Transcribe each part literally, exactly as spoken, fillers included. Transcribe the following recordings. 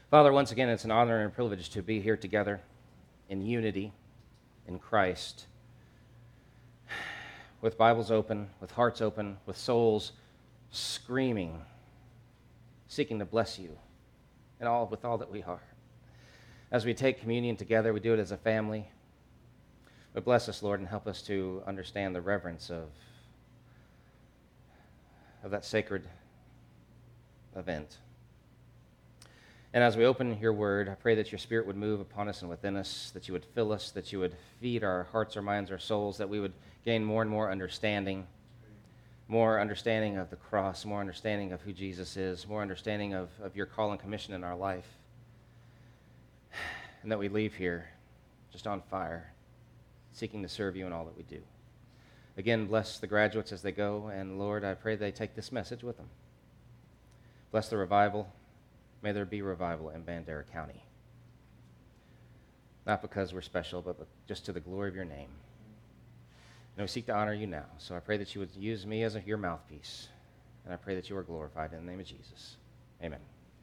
Father, once again, it's an honor and a privilege to be here together in unity in Christ, with Bibles open, with hearts open, with souls screaming, seeking to bless you, and all with all that we are. As we take communion together, we do it as a family. But bless us, Lord, and help us to understand the reverence of, of that sacred event. And as we open your word, I pray that your Spirit would move upon us and within us, that you would fill us, that you would feed our hearts, our minds, our souls, that we would gain more and more understanding, more understanding of the cross, more understanding of who Jesus is, more understanding of, of your call and commission in our life, and that we leave here just on fire, seeking to serve you in all that we do. Again, bless the graduates as they go, and Lord, I pray they take this message with them. Bless the revival. May there be revival in Bandera County. Not because we're special, but just to the glory of your name. And we seek to honor you now. So I pray that you would use me as a, your mouthpiece. And I pray that you are glorified in the name of Jesus. Amen.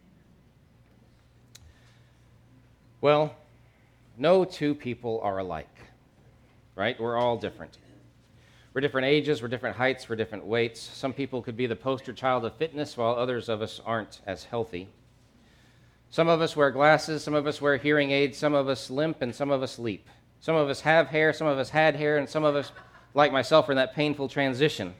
Well, no two people are alike, right? We're all different. We're different ages, we're different heights, we're different weights. Some people could be the poster child of fitness, while others of us aren't as healthy. Some of us wear glasses, some of us wear hearing aids, some of us limp, and some of us leap. Some of us have hair, some of us had hair, and some of us, like myself, are in that painful transition.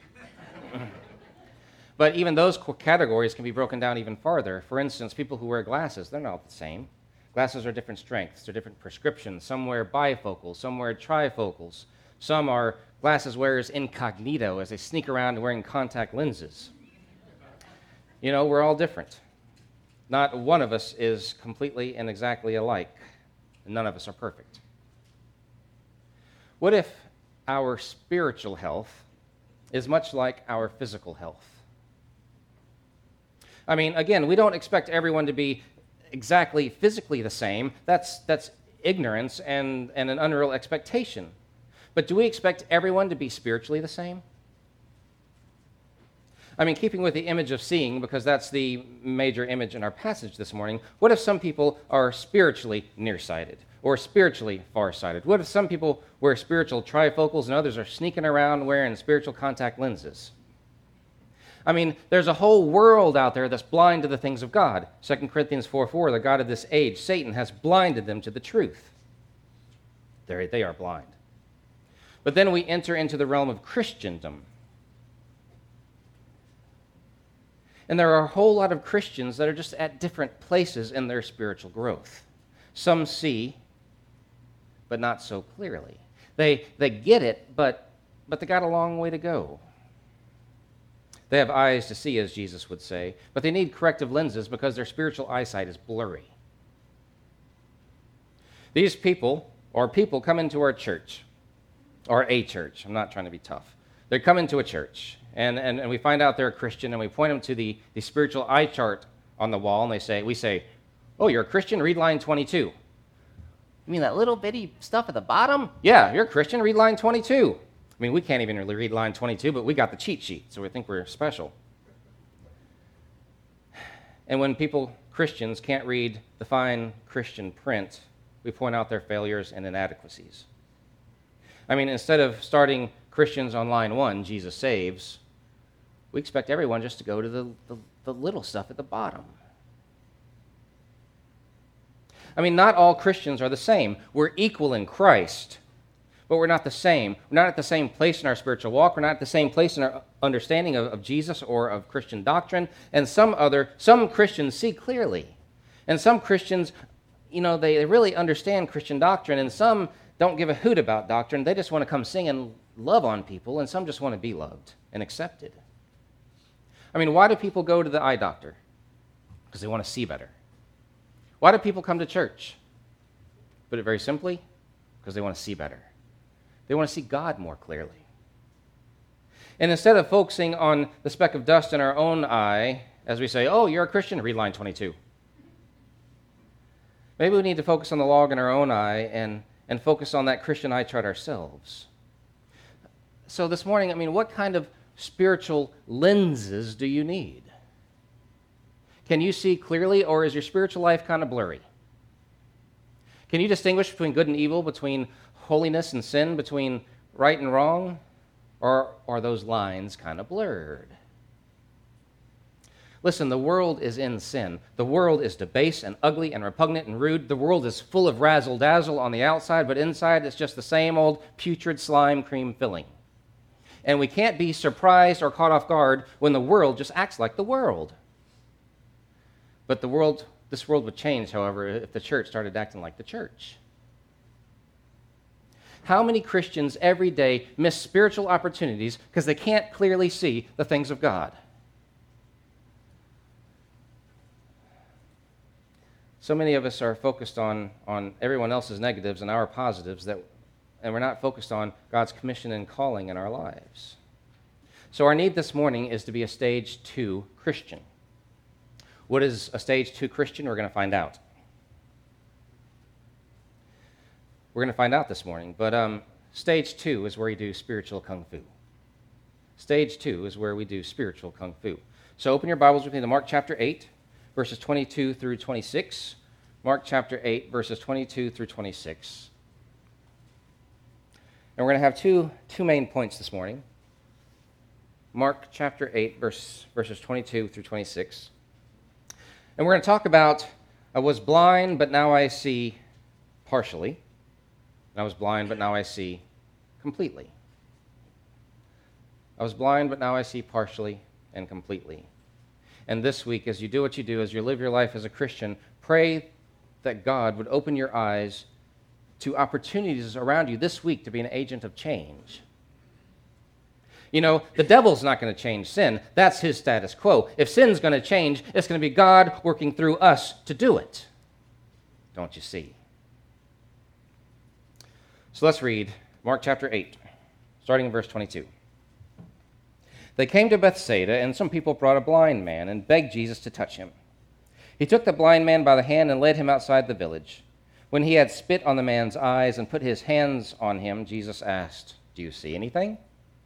But even those categories can be broken down even farther. For instance, people who wear glasses, they're not the same. Glasses are different strengths, they're different prescriptions. Some wear bifocals, some wear trifocals. Some are glasses wearers incognito as they sneak around wearing contact lenses. You know, we're all different. Not one of us is completely and exactly alike. None of us are perfect. What if our spiritual health is much like our physical health? I mean, again, we don't expect everyone to be exactly physically the same. That's, that's ignorance and, and an unreal expectation. But do we expect everyone to be spiritually the same? I mean, keeping with the image of seeing, because that's the major image in our passage this morning, what if some people are spiritually nearsighted or spiritually farsighted? What if some people wear spiritual trifocals and others are sneaking around wearing spiritual contact lenses? I mean, there's a whole world out there that's blind to the things of God. Second Corinthians four four, the god of this age, Satan, has blinded them to the truth. They're, they are blind. But then we enter into the realm of Christendom. And there are a whole lot of Christians that are just at different places in their spiritual growth. Some see, but not so clearly. They, they get it, but, but they got a long way to go. They have eyes to see, as Jesus would say, but they need corrective lenses because their spiritual eyesight is blurry. These people, or people, come into our church, or a church. I'm not trying to be tough. They come into a church, and, and, and we find out they're a Christian, and we point them to the, the spiritual eye chart on the wall, and they say, we say, oh, you're a Christian? Read line twenty-two. You mean that little bitty stuff at the bottom? Yeah, you're a Christian? Read line twenty-two. I mean, we can't even really read line twenty-two, but we got the cheat sheet, so we think we're special. And when people, Christians, can't read the fine Christian print, we point out their failures and inadequacies. I mean, instead of starting Christians on line one, Jesus saves, we expect everyone just to go to the, the, the little stuff at the bottom. I mean, not all Christians are the same. We're equal in Christ, but we're not the same. We're not at the same place in our spiritual walk. We're not at the same place in our understanding of, of Jesus or of Christian doctrine. And some other, some Christians see clearly. And some Christians, you know, they, they really understand Christian doctrine, and some don't give a hoot about doctrine. They just want to come sing and love on people, and some just want to be loved and accepted. I mean, why do people go to the eye doctor? Because they want to see better. Why do people come to church? Put it very simply, because they want to see better. They want to see God more clearly. And instead of focusing on the speck of dust in our own eye, as we say, oh, you're a Christian, read line twenty-two. Maybe we need to focus on the log in our own eye and, and focus on that Christian eye chart ourselves. So this morning, I mean, what kind of spiritual lenses do you need? Can you see clearly, or is your spiritual life kind of blurry? Can you distinguish between good and evil, between holiness and sin, between right and wrong? Or are those lines kind of blurred? Listen, the world is in sin. The world is debased and ugly and repugnant and rude. The world is full of razzle-dazzle on the outside, but inside it's just the same old putrid slime cream filling. And we can't be surprised or caught off guard when the world just acts like the world. But the world, this world would change, however, if the church started acting like the church. How many Christians every day miss spiritual opportunities because they can't clearly see the things of God? So many of us are focused on, on everyone else's negatives and our positives, that, and we're not focused on God's commission and calling in our lives. So our need this morning is to be a stage two Christian. What is a stage two Christian? We're going to find out. We're going to find out this morning. But um, stage two is where you do spiritual kung fu. Stage two is where we do spiritual kung fu. So open your Bibles with me to Mark chapter eight, verses twenty-two through twenty-six. Mark chapter eight, verses twenty-two through twenty-six. And we're going to have two, two main points this morning. Mark chapter eight, verse, verses twenty-two through twenty-six. And we're going to talk about, I was blind, but now I see partially. And I was blind, but now I see completely. I was blind, but now I see partially and completely. And this week, as you do what you do, as you live your life as a Christian, pray that God would open your eyes to opportunities around you this week to be an agent of change. You know, the devil's not going to change sin. That's his status quo. If sin's going to change, it's going to be God working through us to do it. Don't you see? So let's read Mark chapter eight, starting in verse twenty-two. They came to Bethsaida, and some people brought a blind man and begged Jesus to touch him. He took the blind man by the hand and led him outside the village. When he had spit on the man's eyes and put his hands on him, Jesus asked, "Do you see anything?"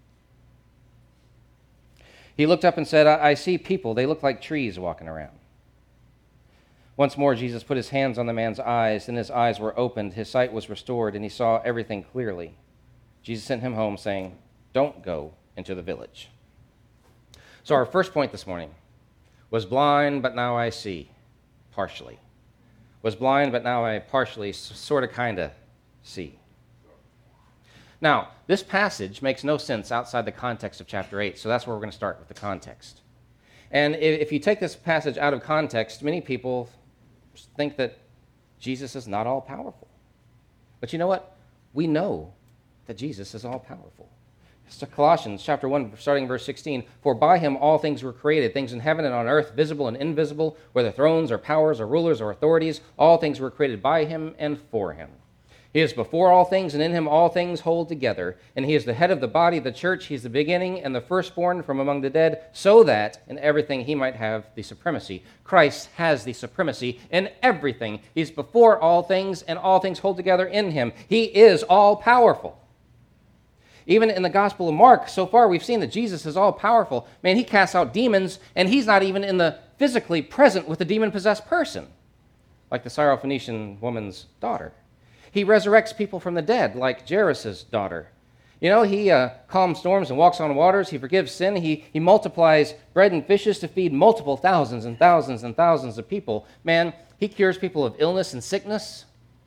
He looked up and said, I, I see people. They look like trees walking around. Once more, Jesus put his hands on the man's eyes, and his eyes were opened. His sight was restored, and he saw everything clearly. Jesus sent him home, saying, "Don't go into the village." So our first point this morning was blind, but now I see, partially. Was blind, but now I partially, sort of, kind of see. Now, this passage makes no sense outside the context of chapter eight, so that's where we're going to start with the context. And if you take this passage out of context, many people think that Jesus is not all-powerful. But you know what? We know that Jesus is all-powerful. So Colossians chapter one, starting in verse sixteen, "For by him all things were created, things in heaven and on earth, visible and invisible, whether thrones or powers or rulers or authorities, all things were created by him and for him. He is before all things, and in him all things hold together. And he is the head of the body of the church. He is the beginning and the firstborn from among the dead, so that in everything he might have the supremacy." Christ has the supremacy in everything. He's before all things, and all things hold together in him. He is all-powerful. Even in the Gospel of Mark, so far we've seen that Jesus is all-powerful. Man, he casts out demons, and he's not even in the physically present with the demon-possessed person, like the Syrophoenician woman's daughter. He resurrects people from the dead, like Jairus' daughter. You know, he uh, calms storms and walks on waters. He forgives sin. He, he multiplies bread and fishes to feed multiple thousands and thousands and thousands of people. Man, he cures people of illness and sickness.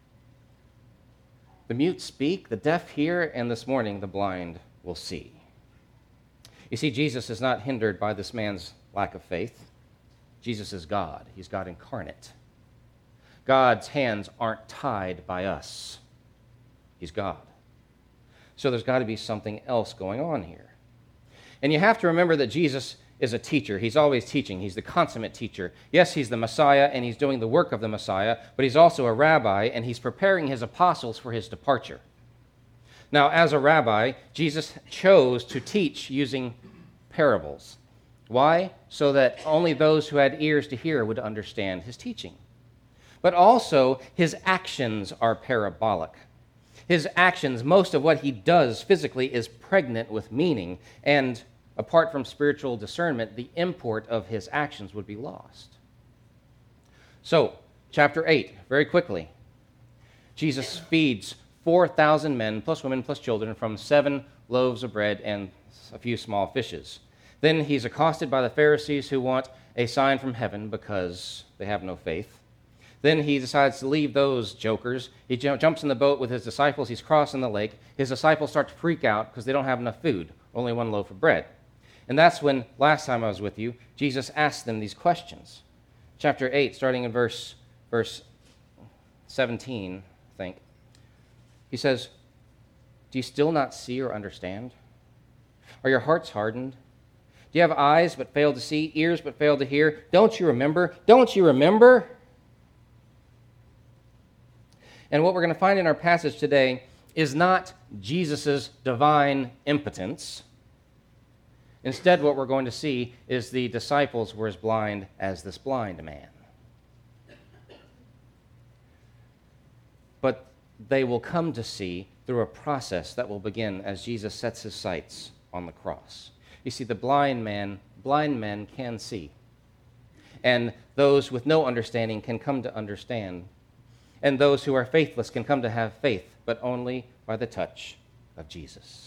The mute speak, the deaf hear, and this morning the blind will see. You see, Jesus is not hindered by this man's lack of faith. Jesus is God. He's God incarnate. God's hands aren't tied by us. He's God. So there's got to be something else going on here. And you have to remember that Jesus is a teacher. He's always teaching. He's the consummate teacher. Yes, he's the Messiah, and he's doing the work of the Messiah, but he's also a rabbi, and he's preparing his apostles for his departure. Now, as a rabbi, Jesus chose to teach using parables. Why? So that only those who had ears to hear would understand his teaching. But also, his actions are parabolic. His actions, most of what he does physically is pregnant with meaning, and apart from spiritual discernment, the import of his actions would be lost. So, chapter eight, very quickly. Jesus feeds four thousand men, plus women, plus children, from seven loaves of bread and a few small fishes. Then he's accosted by the Pharisees who want a sign from heaven because they have no faith. Then he decides to leave those jokers. He j- jumps in the boat with his disciples. He's crossing the lake. His disciples start to freak out because they don't have enough food, only one loaf of bread. And that's when, last time I was with you, Jesus asked them these questions. Chapter eight, starting in verse, verse seventeen, I think. He says, "Do you still not see or understand? Are your hearts hardened? Do you have eyes but fail to see, ears but fail to hear? Don't you remember? Don't you remember?" And what we're going to find in our passage today is not Jesus' divine impotence. Instead, what we're going to see is the disciples were as blind as this blind man. But they will come to see through a process that will begin as Jesus sets his sights on the cross. You see, the blind man, blind men can see. And those with no understanding can come to understand. And those who are faithless can come to have faith, but only by the touch of Jesus.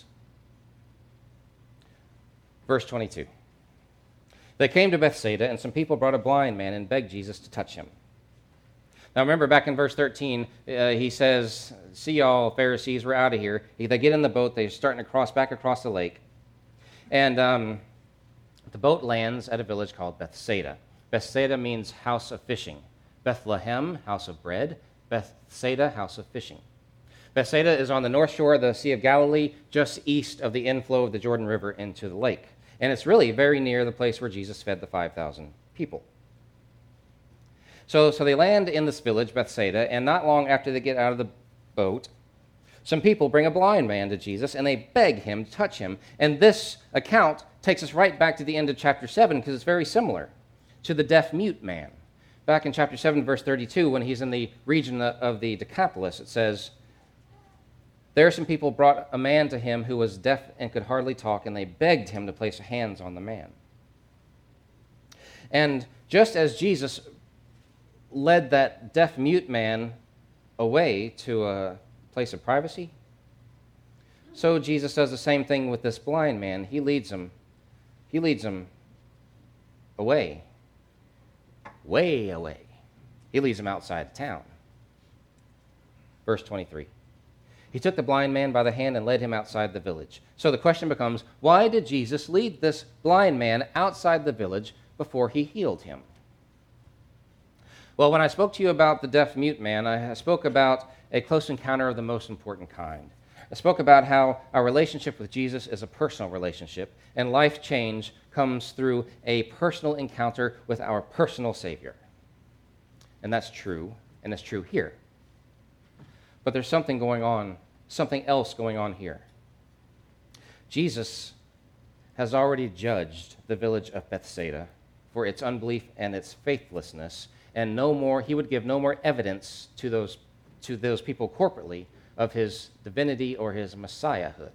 Verse twenty-two. They came to Bethsaida, and some people brought a blind man and begged Jesus to touch him. Now remember, back in verse thirteen, uh, he says, "See y'all, Pharisees, we're out of here." They get in the boat. They're starting to cross back across the lake. And um, the boat lands at a village called Bethsaida. Bethsaida means house of fishing. Bethlehem, house of bread. Bethsaida, house of fishing. Bethsaida is on the north shore of the Sea of Galilee, just east of the inflow of the Jordan River into the lake. And it's really very near the place where Jesus fed the five thousand people. So, so they land in this village, Bethsaida, and not long after they get out of the boat, some people bring a blind man to Jesus, and they beg him to touch him. And this account takes us right back to the end of chapter seven, because it's very similar to the deaf-mute man. Back in chapter seven, verse thirty-two, when he's in the region of the Decapolis, it says, "There some people brought a man to him who was deaf and could hardly talk, and they begged him to place hands on the man." And just as Jesus led that deaf-mute man away to a place of privacy, so Jesus does the same thing with this blind man. He leads him, he leads him away. Way away. He leads him outside of town. Verse twenty-three. He took the blind man by the hand and led him outside the village. So the question becomes, why did Jesus lead this blind man outside the village before he healed him? Well, when I spoke to you about the deaf-mute man, I spoke about a close encounter of the most important kind. I spoke about how our relationship with Jesus is a personal relationship, and life change comes through a personal encounter with our personal Savior. And that's true, and it's true here. But there's something going on, something else going on here. Jesus has already judged the village of Bethsaida for its unbelief and its faithlessness, and no more, he would give no more evidence to those, to those people corporately of his divinity or his messiahhood.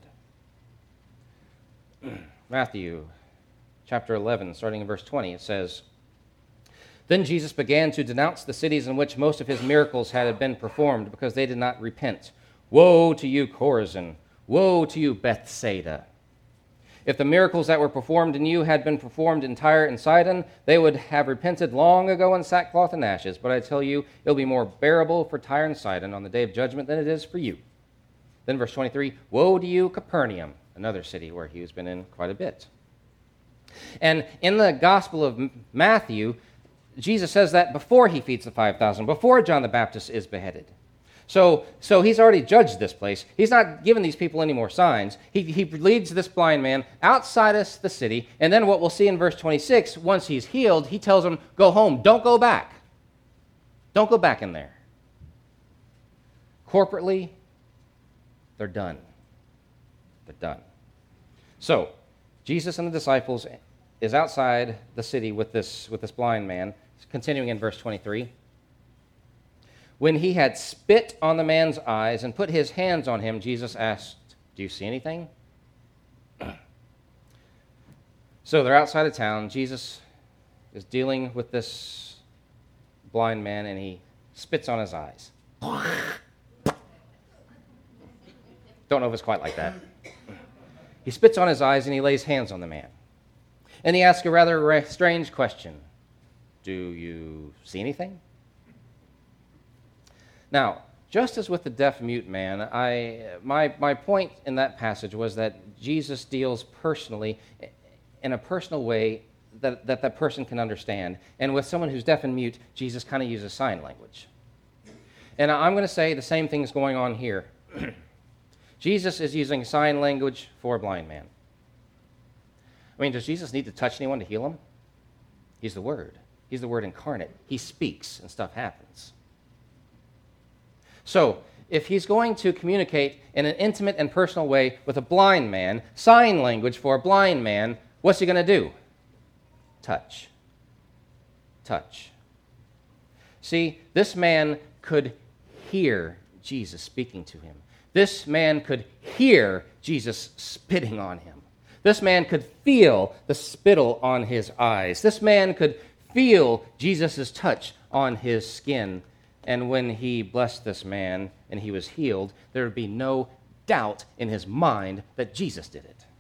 Matthew chapter eleven, starting in verse twenty, it says, "Then Jesus began to denounce the cities in which most of his miracles had been performed, because they did not repent. Woe to you, Chorazin! Woe to you, Bethsaida! If the miracles that were performed in you had been performed in Tyre and Sidon, they would have repented long ago in sackcloth and ashes. But I tell you, it will be more bearable for Tyre and Sidon on the day of judgment than it is for you." Then verse twenty-three, "Woe to you, Capernaum," another city where he has been in quite a bit. And in the Gospel of Matthew, Jesus says that before he feeds the five thousand, before John the Baptist is beheaded. So, so he's already judged this place. He's not giving these people any more signs. He, he leads this blind man outside of the city, and then what we'll see in verse twenty-six, once he's healed, he tells him, go home, don't go back. Don't go back in there. Corporately, they're done. They're done. So, Jesus and the disciples is outside the city with this, with this blind man, continuing in verse twenty-three. When he had spit on the man's eyes and put his hands on him, Jesus asked, "Do you see anything?" So they're outside of town. Jesus is dealing with this blind man and he spits on his eyes. Don't know if it's quite like that. He spits on his eyes and he lays hands on the man. And he asks a rather strange question. Do you see anything? Now, just as with the deaf-mute man, I, my, my point in that passage was that Jesus deals personally, in a personal way that, that that person can understand. And with someone who's deaf and mute, Jesus kind of uses sign language. And I'm going to say the same thing is going on here. Jesus is using sign language for a blind man. I mean, does Jesus need to touch anyone to heal him? He's the Word. He's the Word incarnate. He speaks and stuff happens. So, if he's going to communicate in an intimate and personal way with a blind man, sign language for a blind man, what's he going to do? Touch. Touch. See, this man could hear Jesus speaking to him. This man could hear Jesus spitting on him. This man could feel the spittle on his eyes. This man could feel Jesus' touch on his skin. And when he blessed this man and he was healed, there would be no doubt in his mind that Jesus did it.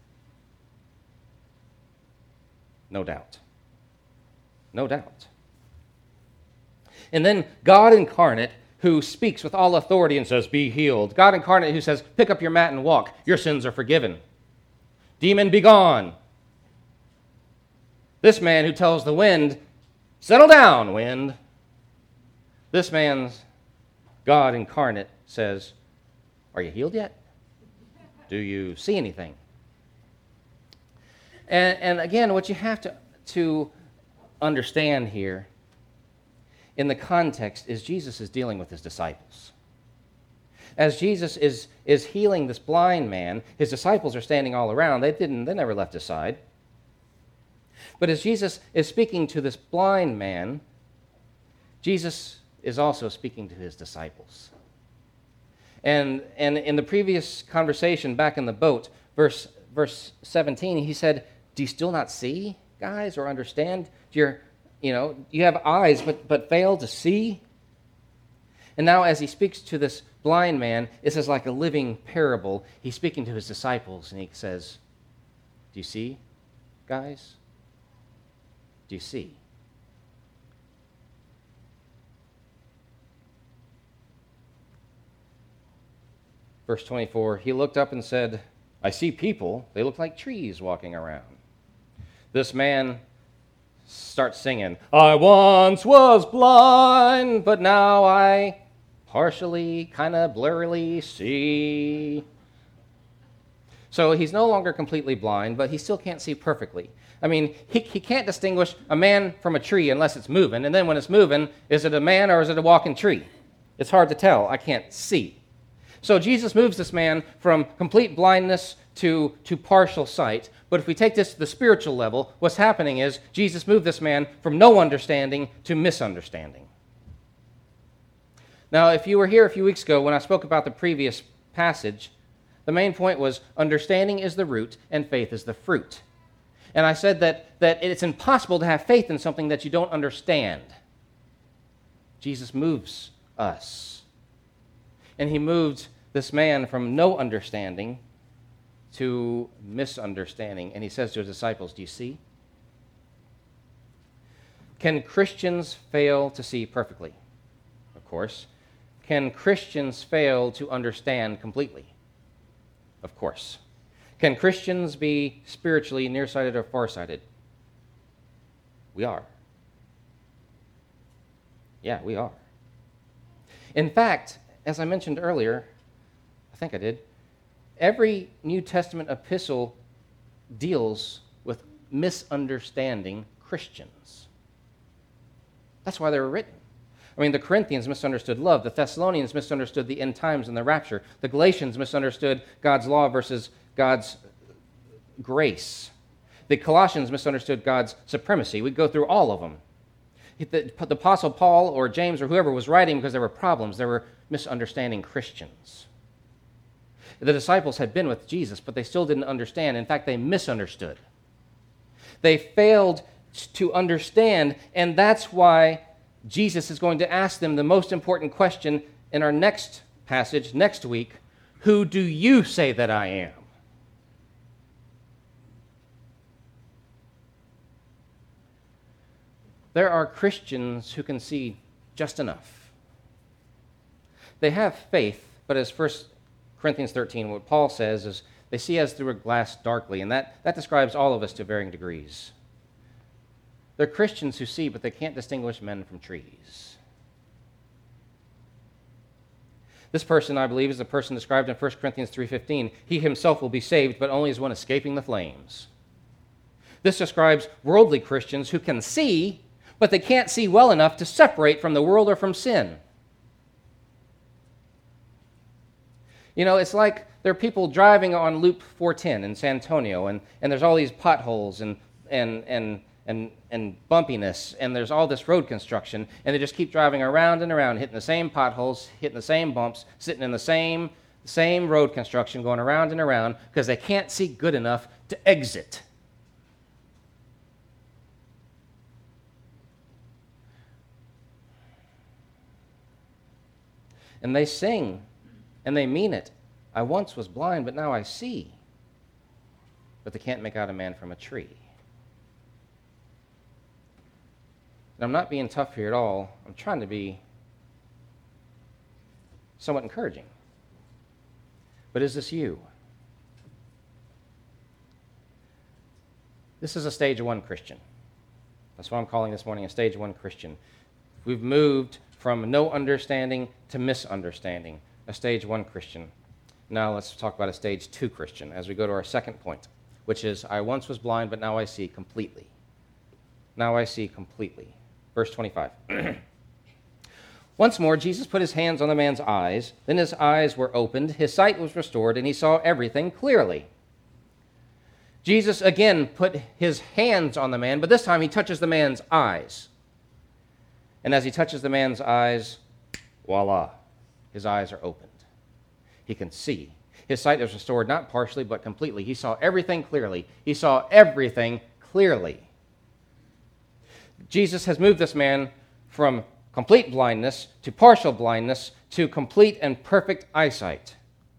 No doubt. No doubt. And then God incarnate, who speaks with all authority and says, be healed. God incarnate who says, pick up your mat and walk. Your sins are forgiven. Demon, be gone. This man who tells the wind, settle down, wind. This man's God incarnate says, are you healed yet? Do you see anything? And, and again, what you have to, to understand here in the context is Jesus is dealing with his disciples. As Jesus is, is healing this blind man, his disciples are standing all around. They didn't, they never left his side. But as Jesus is speaking to this blind man, Jesus is also speaking to his disciples. And, and in the previous conversation back in the boat, verse, verse seventeen, he said, do you still not see, guys, or understand? Do you, you know, you have eyes but, but fail to see? And now as he speaks to this blind man, this is like a living parable. He's speaking to his disciples, and he says, do you see, guys? Do you see? Verse twenty-four, he looked up and said, I see people. They look like trees walking around. This man starts singing, I once was blind, but now I partially, kind of blurrily see. So he's no longer completely blind, but he still can't see perfectly. I mean, he, he can't distinguish a man from a tree unless it's moving. And then when it's moving, is it a man or is it a walking tree? It's hard to tell. I can't see. So Jesus moves this man from complete blindness to, to partial sight. But if we take this to the spiritual level, what's happening is Jesus moved this man from no understanding to misunderstanding. Now, if you were here a few weeks ago when I spoke about the previous passage, the main point was understanding is the root and faith is the fruit. And I said that, that it's impossible to have faith in something that you don't understand. Jesus moves us. And he moved this man from no understanding to misunderstanding. And he says to his disciples, do you see? Can Christians fail to see perfectly? Of course. Can Christians fail to understand completely? Of course. Can Christians be spiritually nearsighted or farsighted? We are. Yeah, we are. In fact, as I mentioned earlier, I think I did, every New Testament epistle deals with misunderstanding Christians. That's why they were written. I mean, the Corinthians misunderstood love. The Thessalonians misunderstood the end times and the rapture. The Galatians misunderstood God's law versus God's grace. The Colossians misunderstood God's supremacy. We go through all of them. The, the Apostle Paul or James or whoever was writing because there were problems. There were misunderstanding Christians. The disciples had been with Jesus, but they still didn't understand. In fact, they misunderstood. They failed to understand, and that's why Jesus is going to ask them the most important question in our next passage next week. Who do you say that I am? There are Christians who can see just enough. They have faith, but as First Corinthians thirteen, what Paul says is they see as through a glass darkly, and that, that describes all of us to varying degrees. They're Christians who see, but they can't distinguish men from trees. This person, I believe, is the person described in First Corinthians three fifteen. He himself will be saved, but only as one escaping the flames. This describes worldly Christians who can see, but they can't see well enough to separate from the world or from sin. You know, it's like there are people driving on Loop four ten in San Antonio, and, and there's all these potholes and, and, and, and, and bumpiness, and there's all this road construction, and they just keep driving around and around, hitting the same potholes, hitting the same bumps, sitting in the same, same road construction, going around and around, because they can't see good enough to exit. And they sing, and they mean it. I once was blind, but now I see. But they can't make out a man from a tree. And I'm not being tough here at all. I'm trying to be somewhat encouraging. But is this you? This is a stage one Christian. That's what I'm calling this morning a stage one Christian. We've moved from no understanding to misunderstanding, a stage one Christian. Now let's talk about a stage two Christian as we go to our second point, which is, I once was blind, but now I see completely. Now I see completely. Verse twenty-five. Once more, Jesus put his hands on the man's eyes. Then his eyes were opened, his sight was restored, and he saw everything clearly. Jesus again put his hands on the man, but this time he touches the man's eyes. And as he touches the man's eyes, voila, his eyes are opened. He can see. His sight is restored, not partially, but completely. He saw everything clearly. He saw everything clearly. Jesus has moved this man from complete blindness to partial blindness to complete and perfect eyesight.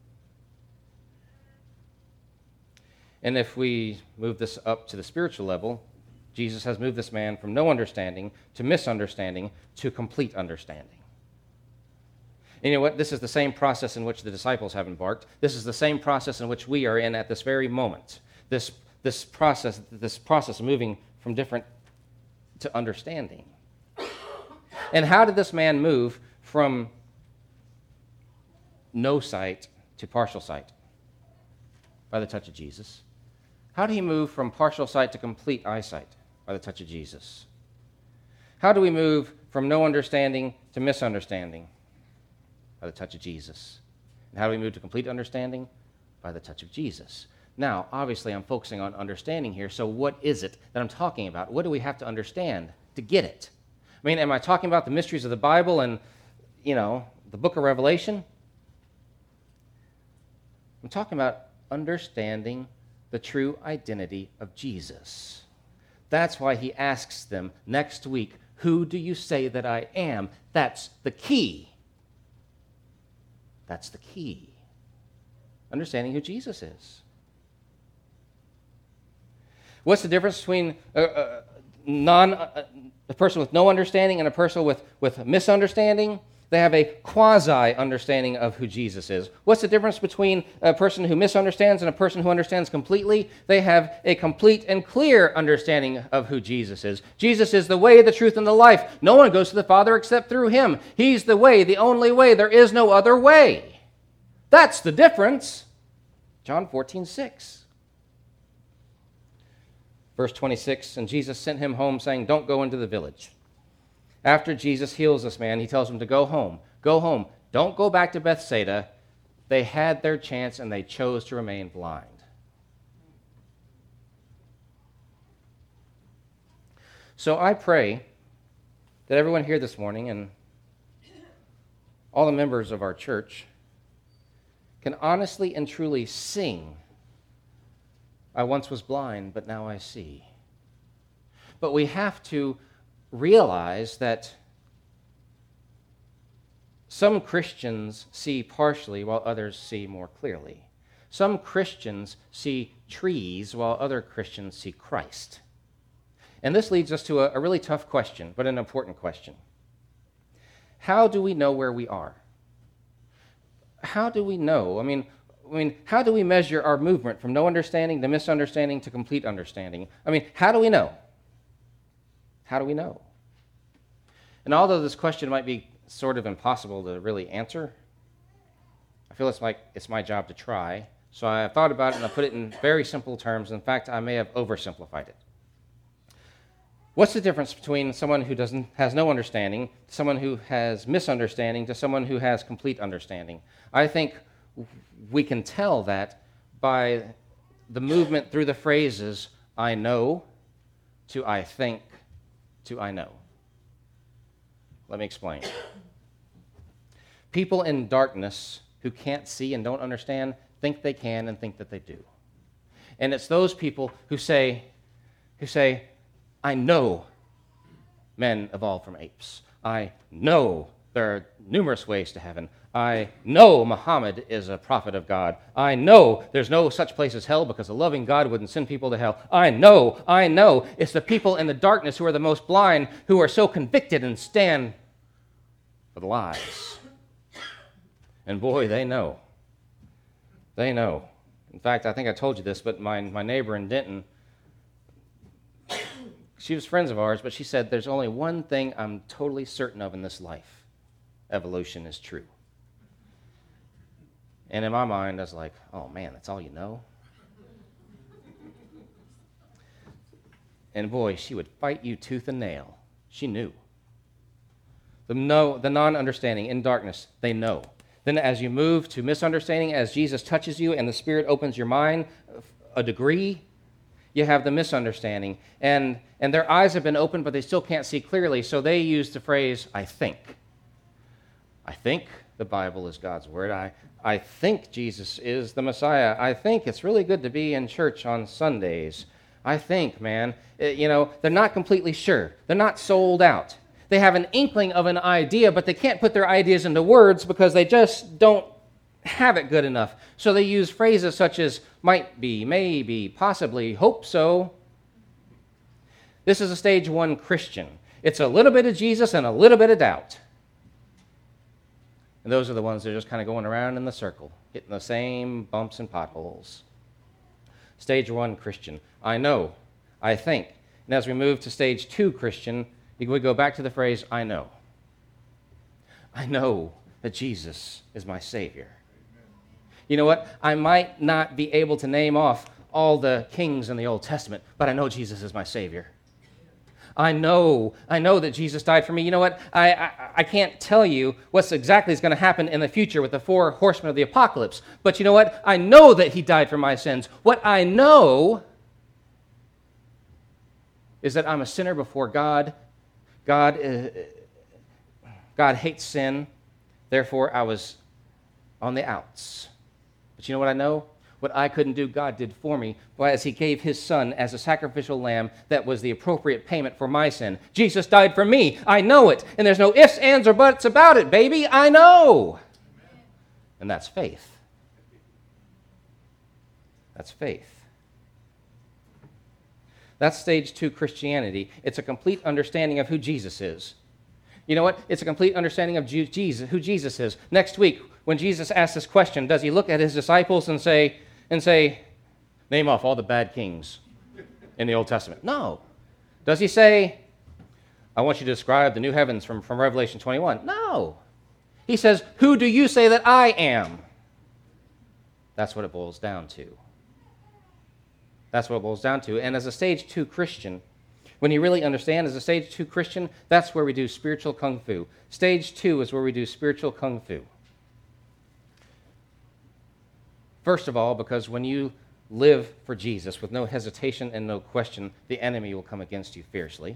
And if we move this up to the spiritual level, Jesus has moved this man from no understanding to misunderstanding to complete understanding. And you know what? This is the same process in which the disciples have embarked. This is the same process in which we are in at this very moment. This, this process, this process of moving from different to understanding. And how did this man move from no sight to partial sight? By the touch of Jesus. How did he move from partial sight to complete eyesight? By the touch of Jesus. How do we move from no understanding to misunderstanding? By the touch of Jesus. And how do we move to complete understanding? By the touch of Jesus. Now, obviously, I'm focusing on understanding here, so what is it that I'm talking about? What do we have to understand to get it? I mean, am I talking about the mysteries of the Bible and, you know, the book of Revelation? I'm talking about understanding the true identity of Jesus. That's why he asks them next week, who do you say that I am? That's the key. That's the key. Understanding who Jesus is. What's the difference between a, a, non, a, a person with no understanding and a person with, with misunderstanding? They have a quasi-understanding of who Jesus is. What's the difference between a person who misunderstands and a person who understands completely? They have a complete and clear understanding of who Jesus is. Jesus is the way, the truth, and the life. No one goes to the Father except through him. He's the way, the only way. There is no other way. That's the difference. John fourteen six. Verse twenty-six, and Jesus sent him home, saying, don't go into the village. After Jesus heals this man, he tells him to go home. Go home. Don't go back to Bethsaida. They had their chance, and they chose to remain blind. So I pray that everyone here this morning and all the members of our church can honestly and truly sing, I once was blind, but now I see. But we have to realize that Some Christians see partially while others see more clearly. Some Christians see trees while other Christians see Christ. And this leads us to a, a really tough question, but an important question. How do we know where we are? How do we know? I mean, I mean, how do we measure our movement from no understanding to misunderstanding to complete understanding? I mean, how do we know? How do we know? And although this question might be sort of impossible to really answer, I feel it's like it's my job to try. So I thought about it and I put it in very simple terms. In fact, I may have oversimplified it. What's the difference between someone who doesn't has no understanding, someone who has misunderstanding, to someone who has complete understanding? I think we can tell that by the movement through the phrases I know to I think to I know. Let me explain. People in darkness who can't see and don't understand think they can and think that they do. And it's those people who say, who say, I know men evolved from apes. I know there are numerous ways to heaven. I know Muhammad is a prophet of God. I know there's no such place as hell because a loving God wouldn't send people to hell. I know, I know. It's the people in the darkness who are the most blind who are so convicted and stand for the lies. And boy, they know. They know. In fact, I think I told you this, but my, my neighbor in Denton, she was friends of ours, but she said, there's only one thing I'm totally certain of in this life. Evolution is true. And in my mind, I was like, oh man, that's all you know? And boy, she would fight you tooth and nail. She knew. The, no, the non-understanding in darkness, they know. Then as you move to misunderstanding, as Jesus touches you and the Spirit opens your mind a degree, you have the misunderstanding. And, and their eyes have been opened, but they still can't see clearly, so they use the phrase, I think. I think the Bible is God's Word. I, I think Jesus is the Messiah. I think it's really good to be in church on Sundays. I think, man, it, you know, they're not completely sure. They're not sold out. They have an inkling of an idea, but they can't put their ideas into words because they just don't have it good enough. So they use phrases such as might be, maybe, possibly, hope so. This is a stage one Christian. It's a little bit of Jesus and a little bit of doubt. And those are the ones that are just kind of going around in the circle, hitting the same bumps and potholes. Stage one Christian. I know, I think. And as we move to stage two Christian, we go back to the phrase, I know. I know that Jesus is my Savior. You know what? I might not be able to name off all the kings in the Old Testament, but I know Jesus is my Savior. I know, I know that Jesus died for me. You know what? I, I, I can't tell you what's exactly is going to happen in the future with the four horsemen of the apocalypse, but you know what? I know that he died for my sins. What I know is that I'm a sinner before God. God, uh, God hates sin. Therefore, I was on the outs. But you know what I know? What I couldn't do, God did for me, as he gave his son as a sacrificial lamb that was the appropriate payment for my sin. Jesus died for me. I know it. And there's no ifs, ands, or buts about it, baby. I know. And that's faith. That's faith. That's stage two Christianity. It's a complete understanding of who Jesus is. You know what? It's a complete understanding of Jesus, who Jesus is. Next week, when Jesus asks this question, does he look at his disciples and say, and say, name off all the bad kings in the Old Testament? No. Does he say, I want you to describe the new heavens from, from Revelation twenty-one? No. He says, who do you say that I am? That's what it boils down to. That's what it boils down to. And as a stage two Christian, when you really understand, as a stage two Christian, that's where we do spiritual kung fu. Stage two is where we do spiritual kung fu. First of all, because when you live for Jesus with no hesitation and no question, the enemy will come against you fiercely.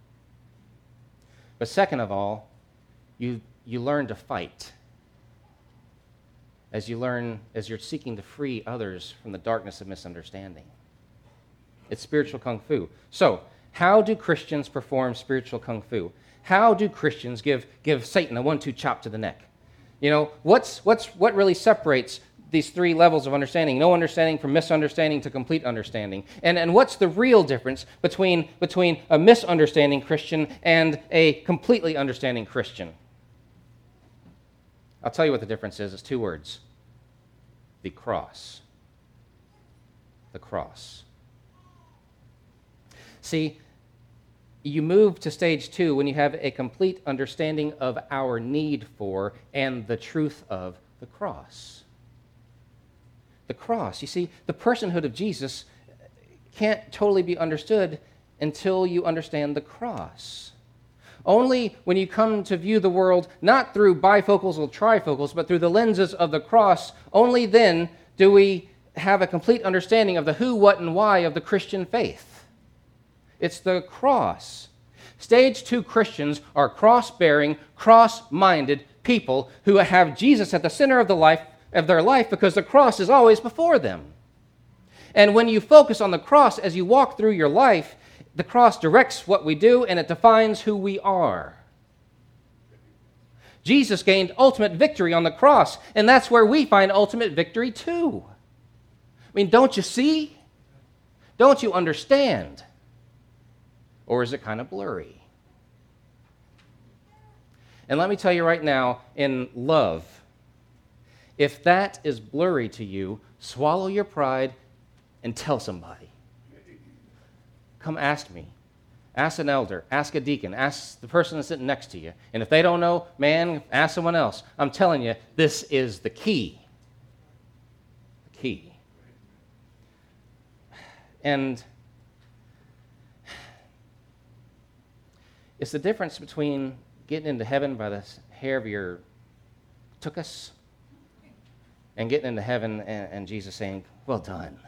But second of all, you, you learn to fight. As you learn, as you're seeking to free others from the darkness of misunderstanding. It's spiritual kung fu. So, how do Christians perform spiritual kung fu? How do Christians give, give Satan a one two chop to the neck? You know, what's, what's, what really separates these three levels of understanding? No understanding from misunderstanding to complete understanding. And, and what's the real difference between, between a misunderstanding Christian and a completely understanding Christian? I'll tell you what the difference is. It's two words. The cross. The cross. See, you move to stage two when you have a complete understanding of our need for and the truth of the cross. The cross. You see, the personhood of Jesus can't totally be understood until you understand the cross. Only when you come to view the world not through bifocals or trifocals, but through the lenses of the cross, only then do we have a complete understanding of the who, what, and why of the Christian faith. It's the cross. Stage two Christians are cross-bearing, cross-minded people who have Jesus at the center of the life of their life because the cross is always before them. And when you focus on the cross as you walk through your life, the cross directs what we do and it defines who we are. Jesus gained ultimate victory on the cross, and that's where we find ultimate victory too. I mean, don't you see? Don't you understand? Or is it kind of blurry? And let me tell you right now, in love, if that is blurry to you, swallow your pride and tell somebody. Come ask me. Ask an elder. Ask a deacon. Ask the person that's sitting next to you. And if they don't know, man, ask someone else. I'm telling you, this is the key. The key. And it's the difference between getting into heaven by the hair of your tuchus and getting into heaven and, and Jesus saying, well done.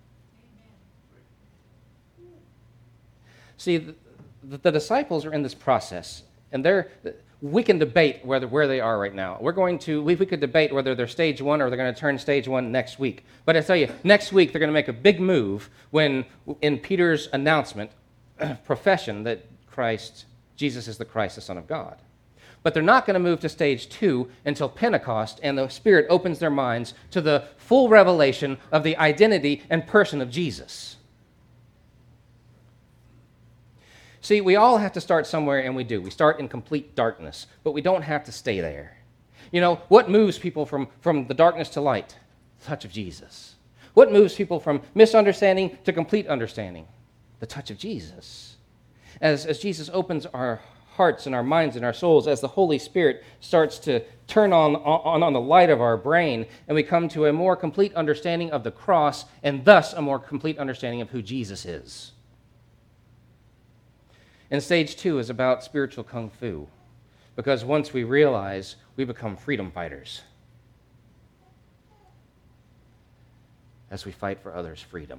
See, the, the, the disciples are in this process, and they're, we can debate whether, where they are right now. We're going to, we, we could debate whether they're stage one or they're going to turn stage one next week. But I tell you, next week they're going to make a big move when, in Peter's announcement, profession that Christ, Jesus is the Christ, the Son of God. But they're not going to move to stage two until Pentecost and the Spirit opens their minds to the full revelation of the identity and person of Jesus. See, we all have to start somewhere, and we do. We start in complete darkness, but we don't have to stay there. You know, what moves people from, from the darkness to light? The touch of Jesus. What moves people from misunderstanding to complete understanding? The touch of Jesus. As, as Jesus opens our hearts and our minds and our souls, as the Holy Spirit starts to turn on, on, on the light of our brain, and we come to a more complete understanding of the cross, and thus a more complete understanding of who Jesus is. And stage two is about spiritual kung fu, because once we realize, we become freedom fighters as we fight for others' freedom.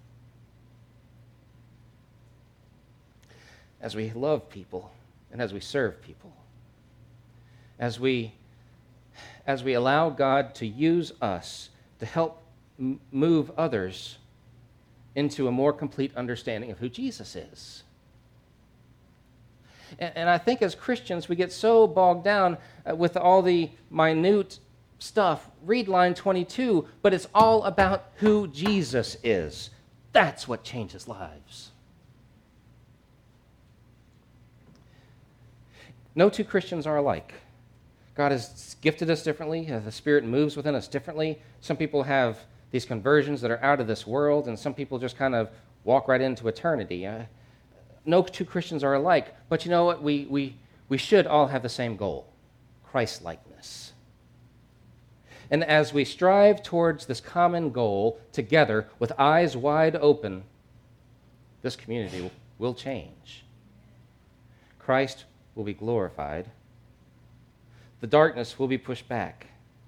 As we love people and as we serve people, as we, as we allow God to use us to help m- move others into a more complete understanding of who Jesus is. And I think as Christians, we get so bogged down with all the minute stuff. Read line twenty-two, but it's all about who Jesus is. That's what changes lives. No two Christians are alike. God has gifted us differently. The Spirit moves within us differently. Some people have these conversions that are out of this world, and some people just kind of walk right into eternity. No two Christians are alike, but you know what? We, we, we should all have the same goal, Christ-likeness. And as we strive towards this common goal together with eyes wide open, this community will change. Christ will be glorified. The darkness will be pushed back.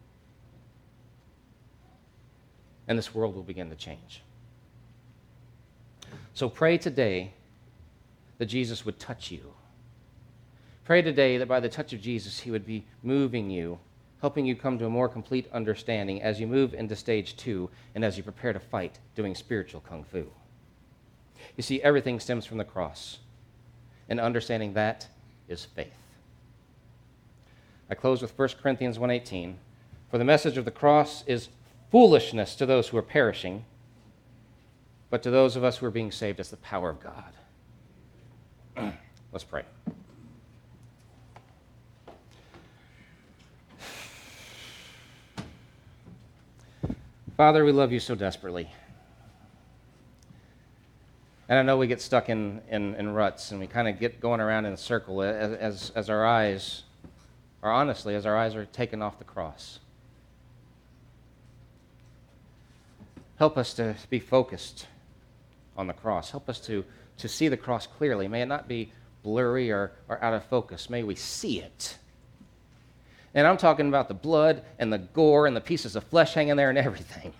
And this world will begin to change. So pray today that Jesus would touch you. Pray today that by the touch of Jesus, he would be moving you, helping you come to a more complete understanding as you move into stage two and as you prepare to fight doing spiritual kung fu. You see, everything stems from the cross, and understanding that is faith. I close with First Corinthians one eighteen. For the message of the cross is foolishness to those who are perishing, but to those of us who are being saved, it's the power of God. Let's pray. Father, we love you so desperately. And I know we get stuck in, in, in ruts and we kind of get going around in a circle as, as, as our eyes, or honestly, as our eyes are taken off the cross. Help us to be focused on the cross. Help us to, to see the cross clearly. May it not be blurry or, or out of focus. May we see it. And I'm talking about the blood and the gore and the pieces of flesh hanging there and everything.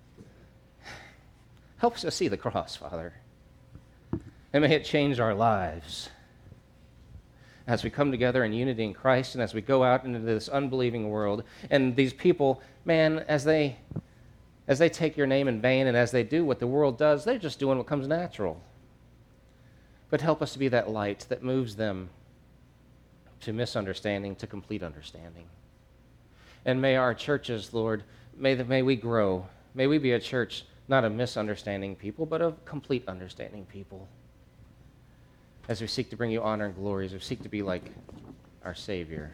Help us to see the cross, Father. And may it change our lives as we come together in unity in Christ and as we go out into this unbelieving world. And these people, man, as they as they take your name in vain and as they do what the world does, they're just doing what comes natural. But help us to be that light that moves them to misunderstanding, to complete understanding. And may our churches, Lord, may, the, may we grow. May we be a church not of misunderstanding people, but of complete understanding people. As we seek to bring you honor and glory, as we seek to be like our Savior.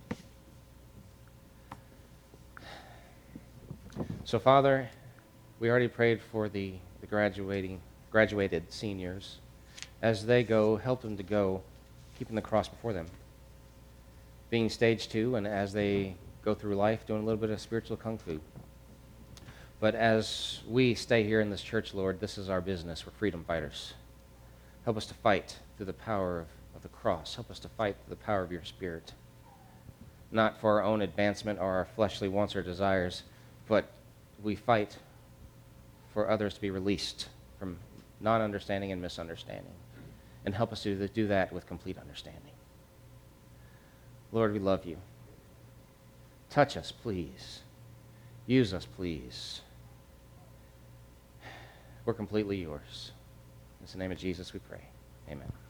So, Father, we already prayed for the, the graduating, graduated seniors. As they go, help them to go, keeping the cross before them. Being stage two, and as they go through life, doing a little bit of spiritual kung fu. But as we stay here in this church, Lord, this is our business. We're freedom fighters. Help us to fight through the power of, of the cross. Help us to fight through the power of your Spirit. Not for our own advancement or our fleshly wants or desires, but we fight for others to be released from non-understanding and misunderstanding. And help us to do that with complete understanding. Lord, we love you. Touch us, please. Use us, please. We're completely yours. In the name of Jesus we pray. Amen.